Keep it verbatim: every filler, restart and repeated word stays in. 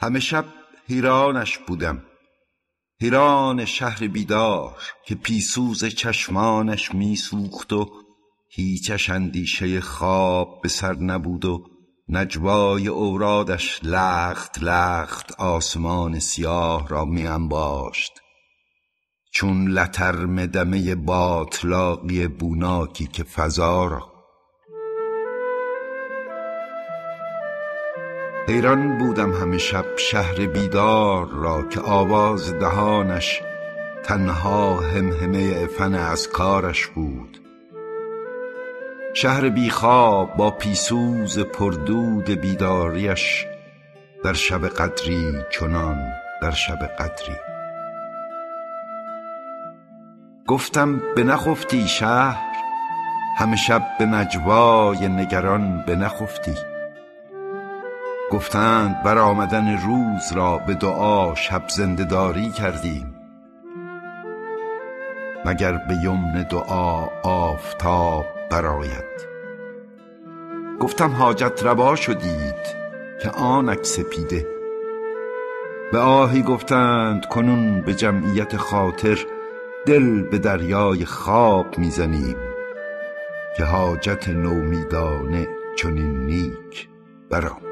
همه شب حیرانش بودم، حیران شهر بیدار که پیسوز چشمانش می سوخت و هیچش اندیشه خواب به سر نبود و نجوای اورادش لخت لخت آسمان سیاه را می انباشت چون لترم دمه باطلاقی بوناکی که فضا را. حیران بودم همه شب شهر بیدار را که آواز دهانش تنها همهمه فن از کارش بود. شهر بیخواب با پیسوز پردود بیداریش در شب قدری چنان در شب قدری. گفتم بنخفتی شهر، همه شب به نجوای نگران بنخفتی. گفتند بر آمدن روز را به دعا شب زنده‌داری کردیم، مگر به یمن دعا آفتاب برآید. گفتم حاجت روا شدید که آنک سپیده. به آهی گفتند کنون به جمعیت خاطر دل به دریای خواب میزنیم که حاجت نومیدانه چنین نیک برآمد.